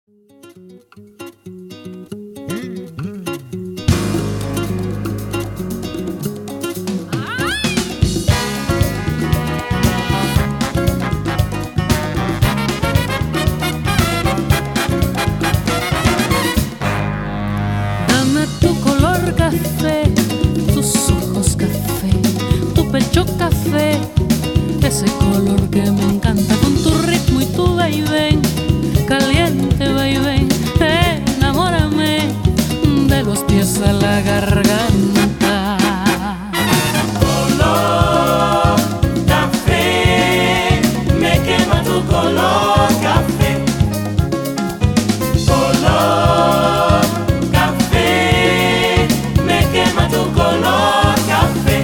Dame tu color café, tus ojos café, tu pecho café, ese color que me encanta con tu ritmo y tu vaivén, caliente vaivén, enamórame de los pies a la garganta. Color café, me quema tu color café. Color café, me quema tu color café.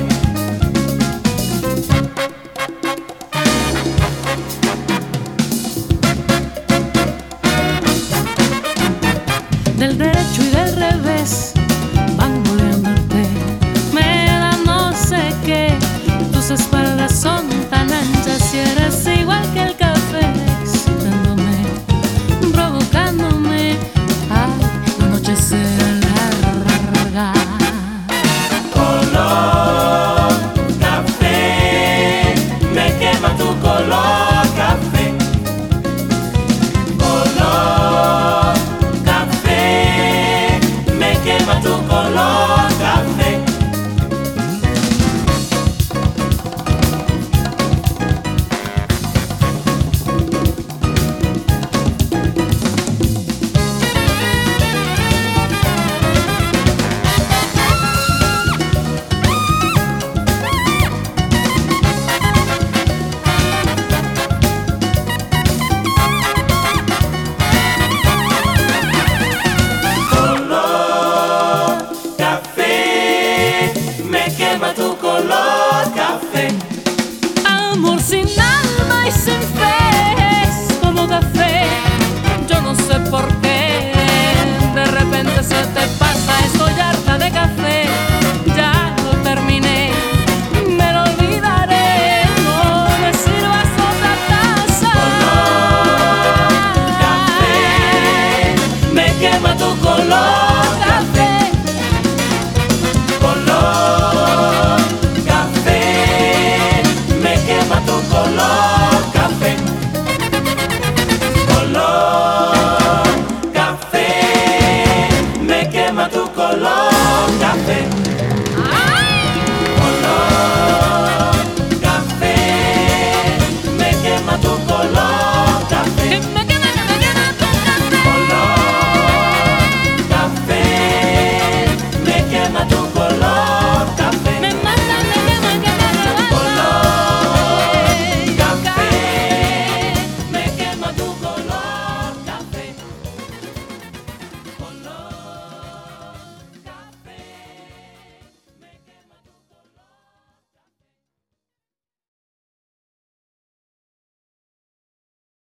Del derecho y del revés,